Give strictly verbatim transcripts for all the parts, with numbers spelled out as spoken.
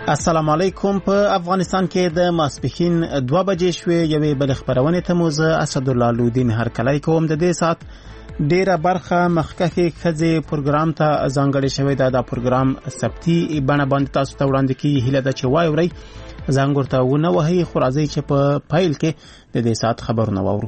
السلام علیکم. په افغانستان کې د ماسپښین دوه بجې شوې. یوې بل خبرونه ته مو زه اسدالله لودین هرکلی کوم. د دې سات ډیره برخه مخکښې ښځې پروګرام ته ځانګړې شوې ده. دا پروګرام سبتي بڼه باندې تاسو ته وړاندې کیږي. هیله ده چې واورئ، زنګ ورته ونه وهئ. خو راځئ چې په پیل کې د دې سات خبرونه واورو.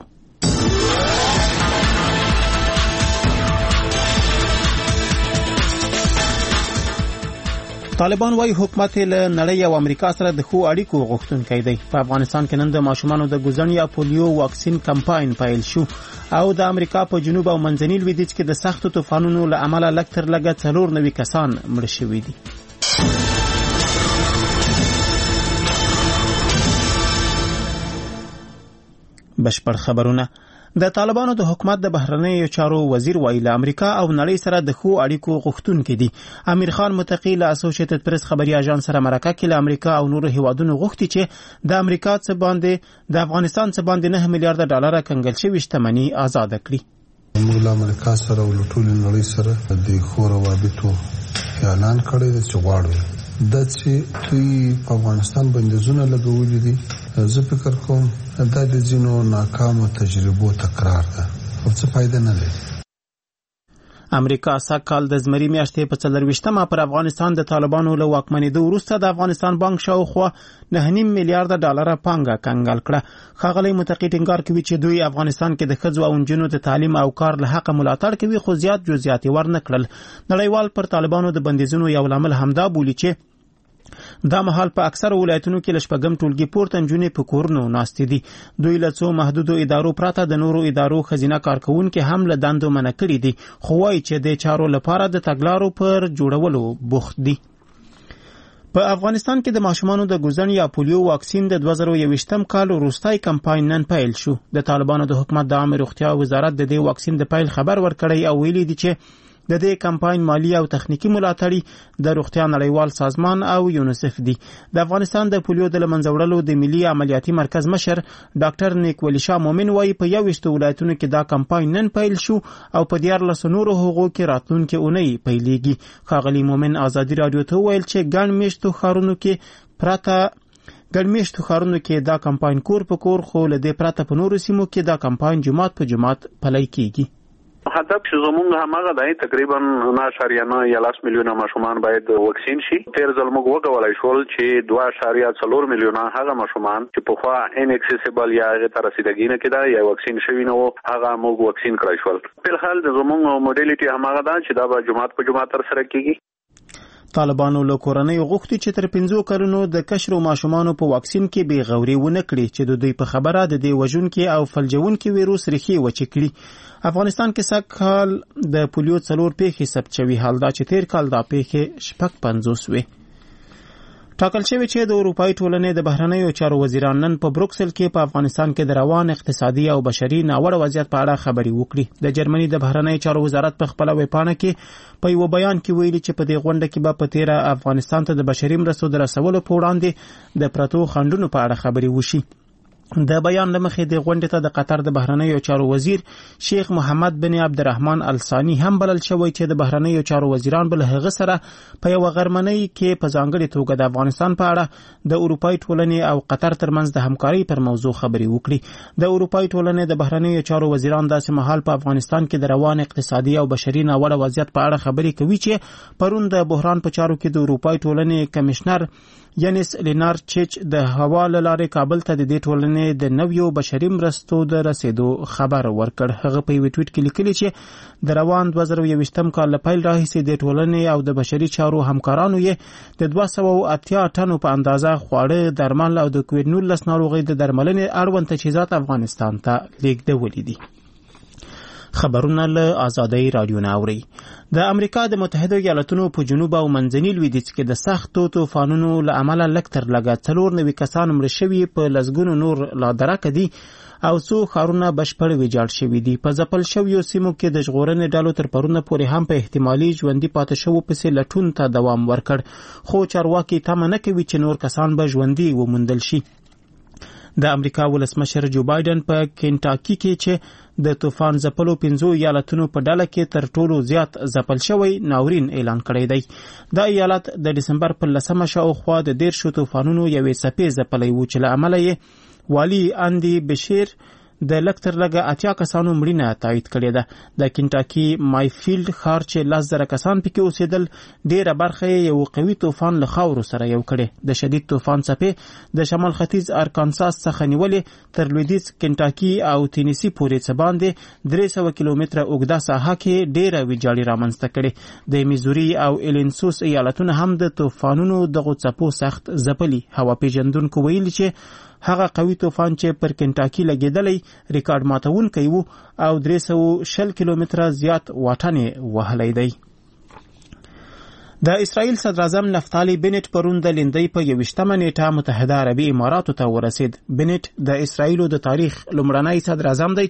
طالبان وايي حکومت له نړۍ او امریکا سره د ښو اړیکو غوښتونکی دی. په افغانستان کې نن د ماشومانو د ګوزن یا پولیو واکسین کمپاین پیل شو او د امریکا په جنوب او منځني لویدیځ کې د سختو طوفانونو له امله لږ تر لږه څلور نوي کسان مړه شوي دي. بشپړ خبرونه. د طالبانو د حکومت د بهرنیو چارو وزیر وایي له امریکا او نړۍ سره د ښو اړیکو غوښتونکي دي. امیر خان متقی له اسوسییټډ پریس خبري اژانس سره مرکه کې له امریکا او نورو هیوادونو غوښتي چې د امریکا څخه باندې د افغانستان څخه باندې نه میلیارډ ډالر کنګل شوی شتمنۍ آزاد کړي. موږ له امریکا سره او ټول نړۍ سره د ښو روابطو اعلان کړی دی چې غواړو د چې دوی په افغانستان باندې زونه لګولې دي. زه فکر کوم دا د ځینو ناکامو تجربو تکرار ده او څه فائدہ نه لري. امریکا سږکال د زمري میاشتې په څلرویشتمه پر افغانستان د طالبانو له واکمنېدو وروسته د افغانستان بانک شاوخوا نه نیم میلیارډ ډالر پانګه کنګال کړه. ښاغلی متقی ټینګار کوي چې دوی افغانستان کې د ښځو او نجونو د تعلیم او کار له حقه ملاتړ کوي، خو زیات جزئیات ورنه کړل. نړیوال پر طالبانو د بندیزونو یو لامل همدا بولي چې دا مهال په اکثر ولایتونو کې لشپږم ټولګي پورته نجونې په کورونو ناستې دي. دوی له څو محدودو ادارو پرته د نورو ادارو خزینه کارکونکي هم له دندو منع کړي دي، خو وایي چې د چارو لپاره د تګلارو پر جوړولو بوخت دي. په افغانستان کې د ماشومانو د ګوزن یا پولیو واکسین د دوه زره یوویشتم کال وروستی کمپاین نن پیل شو. د طالبانو د حکومت د عامه روغتیا وزارت د دې واکسین د پیل خبر ورکړی او ویلي دي چې د دې کمپاین مالی او تخنیکی ملاتړ د روغتیا نړیوال سازمان او یونیسف دي. د افغانستان د پولیو د لمنځه وړلو د ملي عملیاتي مرکز مشر ډاکټر نیک ولی شاه مومن وایي په یوویشت ولایتونو کې دا کمپاین نن پیل شو او په دیارلس نورو هغو کې راتلونکي اونۍ پیلېږي. ښاغلی مومن ازادي راډیو ته وویل چې ګڼ میشتو ښارونو کې پرته ګڼ میشتو ښارونو کې دا کمپاین کور په کور، خو له دې پرته په نورو سیمو کې دا کمپاین جماعت په جماعت پلی کیږي. هدف چې زموږ هماغه دی تقریبا نه اشاریه نه یا لاس میلیونه ماشومان باید واکسین شي. تیر ځل موږ وکولای شول چې دوه اشاریه څلور میلیونه هغه ماشومان چې پخوا ان اکسیسیبل یا هغه ته رسیدګي نه کېده یا واکسین شوي نه وو هغه موږ واکسین کړای شول. په حال د زموږ موډیلیټي هماغه ده چې دا به جماعت په جماعت تر سره کیږي. طالبانو له کورنۍ غوښتي چې تر پنځو کلونو د کشرو ماشومانو په واکسین کې بې غوري ونه کړي چې د دوی په خبره د دې وژونکي او فلجونکي ویروس ریښې وچې کړي. افغانستان کې سږکال د پولیو څلور پیښې ثبت شوي، حال دا چې تیر کال دا پیښې شپږ پنځوس وې. ټاکل شوی چې د اروپایي ټولنې د بهرنیو چارو وزیران نن په بروکسل کې په افغانستان کې د روان اقتصادي او بشري ناوړه وضعیت په اړه خبرې وکړي. د جرمني د بهرنیو چارو وزارت په خپله ویبپاڼه کې په یو بیان کې ویلي چې په دې غونډه کې به په تیره افغانستان ته د بشري مرستو د رسولو په وړاندې د پرتو خنډونو په اړه خبرې وشي. د بیان لمخې د غونډې ته د قطر د بهرنیو چارو وزیر شیخ محمد بن عبدالرحمن الثانی هم بلل شوی چې د بهرنیو چارو وزیران بل هغه سره په یو غرمنۍ کې په ځانګړي توګه د افغانستان په اړه د اروپایي ټولنې او قطر ترمنځ د همکارۍ پر موضوع خبرې وکړي. د اروپایي ټولنې د بهرنیو چارو وزیران داسې مهال په افغانستان کې د روان اقتصادي او بشري ناوړه وضعیت په اړه خبرې کوي چې پرون د بحران په چارو کې د اروپایي ټولنې کمشنر یانس لینار چیچ د هوا له لارې کابل ته د دې ټولنې د نویو بشري مرستو د رسیدو خبر ورکړ. هغه په یو ټویټ کې لیکلي چې د روان دوه زره یوویشتم کال له پیل راهیسې د ټولنې او د بشري چارو همکارانو یې د دوه سوه اتیا ټنو په اندازه خواړه، درمل او د کووډ نولس ناروغۍ د درملنې اړوند تجهیزات افغانستان ته لیږدولي دي. خبرونه له آزادۍ رادیو نه اوري. د امریکا د متحده ایالاتونو په جنوب او منځني لویدیځ کې د سختو طوفانونو له امله لږ تر لږه څلور نوي کسان مړه شوي، په لسګونو نور لا درکه دي او څو ښارونه بشپړ ویجاړ شوي دي. په ځپل شویو سیمو کې د ژغورنې ډلو تر پرونه پورې هم په احتمالي ژوندي پاتې شوو پسې لټون ته دوام ورکړ، خو چارواکي تمه نه کوي چې نور کسان به ژوندي وموندل شي. د امریکا ولسمشر جو بایدن په کینټاکي کې چې د طوفان ځپلو پنځو ایالتونو په ډله کې تر ټولو زیات ځپل شوی ناورین اعلان کړی دی. دا ایالت د ډسمبر په لسمه شاوخوا د دیرشو طوفانونو یوې څپې ځپلی و چې له امله یې والي اندي بشیر د لږ تر لږه اتیا کسانو مړینه تایید کړې ده. د کینټاکي مایفیلډ ښار چې لس زره کسان پکې اوسېدل ډېره برخه یې یو قوي طوفان له خاورو سره یو کړې. د شدید طوفان څپې د شمال ختیځ ارکانساس څخه نیولې تر لویدیځ کینټاکي او تینیسي پورې څه باندې درې سوه کیلومتره اوږده ساحه کې ډېره ویجاړي رامنځته کړې. د میزوري او ایلینسوس ایالتونه هم د طوفانونو دغو څپو سخت ځپلي. هوا پیژندونکو ویلي چې هغه قوي طوفان چې پر کینټاکي لګېدلی ریکارډ ماتونکی و او درې سوه شل کیلومتره زیات واټن یې وهلی دی. د اسرائیل صدر اعظم نفتالي بنټ پرون د لیندۍ په یویشتمه نیټه متحده عربي اماراتو ته ورسید. بنټ د اسرائیلو د تاریخ لومړنی صدر اعظم دی